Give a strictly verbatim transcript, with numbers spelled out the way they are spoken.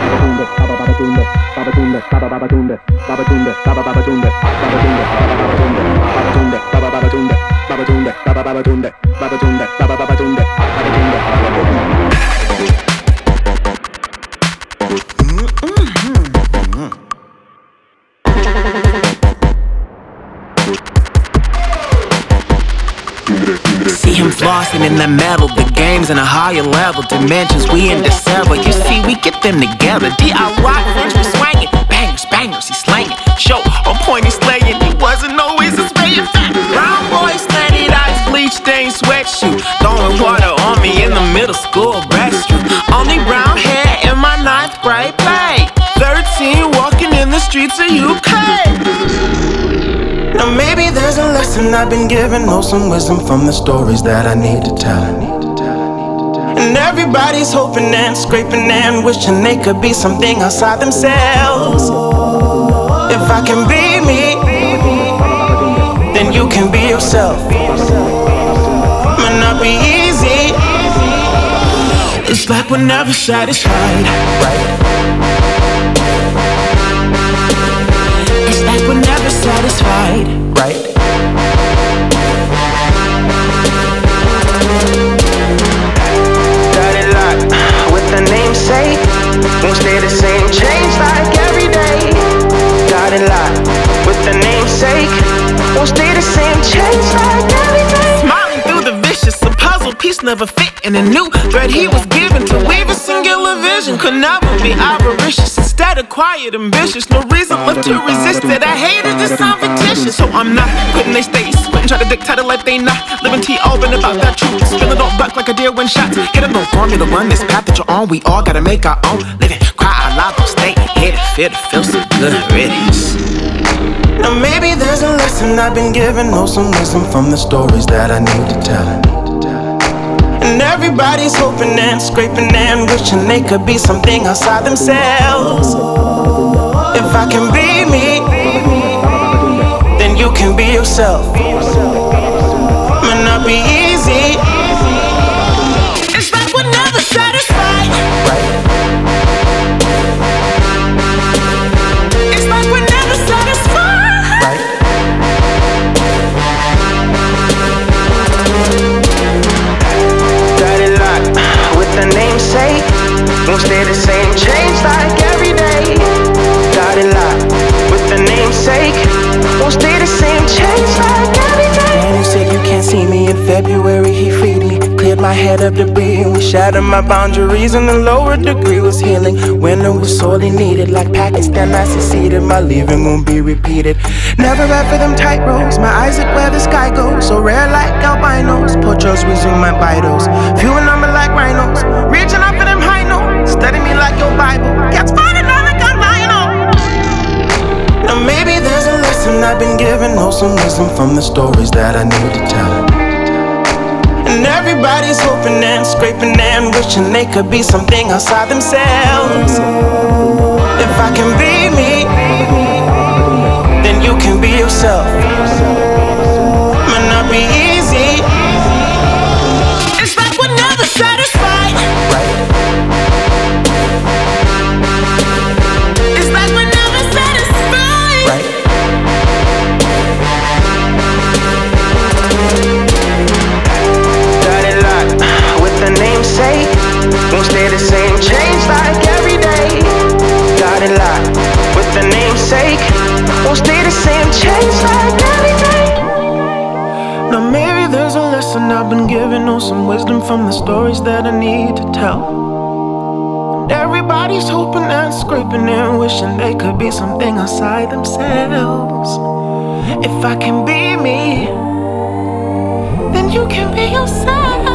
See him flossing in that metal, the game's in a higher level, dimensions, we in December. You see, we get them together. D I Y French was swanging, bangers, bangers, he slanging. Show on point, he slaying. He wasn't always his favorite. Brown boy, slanted eyes, bleach stained sweatshirt, throwing water on me in the middle school restroom. Only brown hair in my ninth grade play. Thirteen, walking in the streets of U K. Now maybe there's a lesson I've been given, or some wisdom from the stories that I need to tell. And everybody's hoping and scraping and wishing they could be something outside themselves. If I can be me, then you can be yourself. Might not be easy. It's like we're never satisfied, right? It's like we're never satisfied, right? Got it locked with the namesake. Won't stay the same, change like every day. Got it locked with the namesake. Won't stay the same, change like every day. Smiling through the vicious, a puzzle piece never fit in a new thread he was given to weave a singular vision. Could never be avaricious, instead of quiet, ambitious. No reason left to resist it. I hated this sound fictitious, so I'm not quitting they stays. Quitting try to dictate it like they not living T open about that truth. Spilling don't buck like a deer when shots. Hit a no formula, run this path that you're on. We all gotta make our own living. Cry out loud, don't stay hit it, feel it, feel so good, riddance. Now maybe there's a lesson I've been given, or some wisdom from the stories that I need to tell. And everybody's hoping and scraping and wishing they could be something outside themselves. If I can be me, then you can be yourself. Might not be easy. It's like we're never satisfied, right? It's like we're never satisfied, right? Got it locked with the namesake. Won't stay the same, change like every day. Got it locked with the namesake. Won't stay the same, change like every day. And you said you can't see me in February, he freed me. Cleared my head of debris and we shattered my boundaries, and the lower degree was healing. Winter was sorely needed, like Pakistan I seceded. My leaving won't be repeated. Never ride for them tight roads, my eyes look where the sky goes. So rare like albinos, portraits resume my vitals. Few in number like rhinos, reaching up for them high notes. Study me like your Bible, cats finding out like I'm lying on. Now maybe there's a lesson I've been given, or some wisdom from the stories that I need to tell. And everybody's hoping and scraping and wishing they could be something outside themselves. If I can be me, then you can be yourself. Might not be easy. It's like we're never satisfied, right? It's like we're never satisfied, right? Got it locked with the namesake. Won't stay the same, change like every day. Got it locked with the namesake. Won't stay the same, change like every day. Now maybe there's a lesson I've been given, or some wisdom from the stories that I need to tell. And everybody's hoping and scraping and wishing they could be something outside themselves. If I can be me, then you can be yourself.